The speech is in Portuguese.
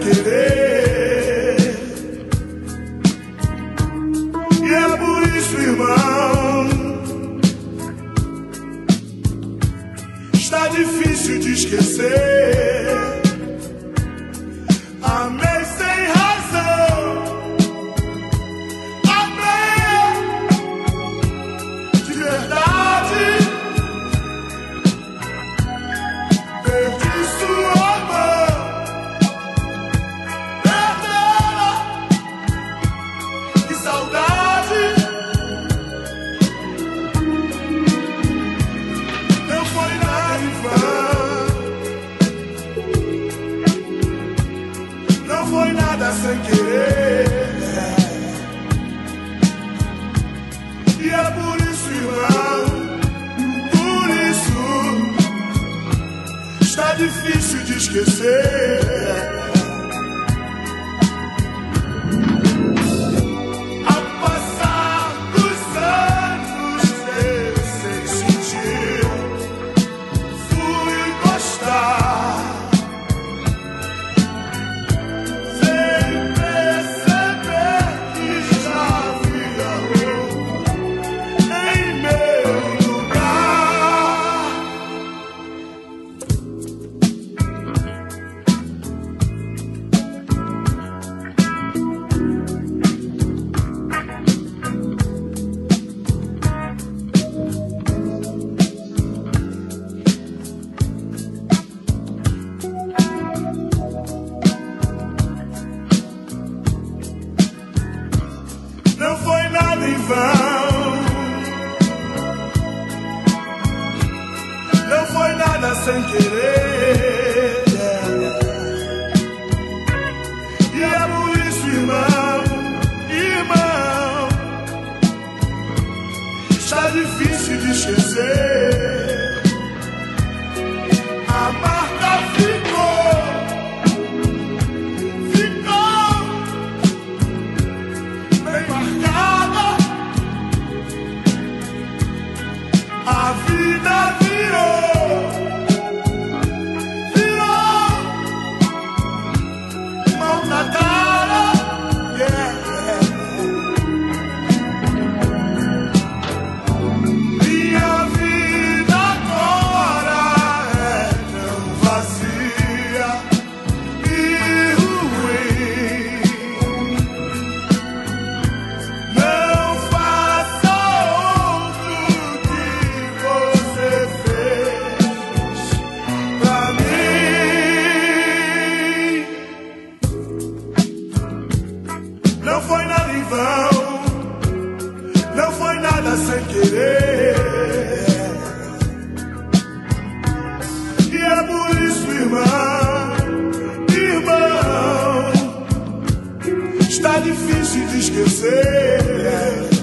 querer. E é por isso, irmão, está difícil de esquecer. Amei sem razão, amei de verdade, perdi sua mão, perdão, que saudade. Não foi nada em vão, não foi nada sem querer. E é por isso, irmão, por isso está difícil de esquecer. Ao passar dos anos, eu sem sentir, fui gostar, sem perceber que já havia outro em meu lugar. Não foi nada em vão, não foi nada sem querer. E é por isso, irmão, está difícil de esquecer. A marca ficou bem marcada. A vida virou mão na cara. Minha vida agora é tão vazia e ruim. Não faça outro que você fez pra mim. Não foi nada em vão, não foi nada sem querer. E é por isso, irmão, está difícil de esquecer.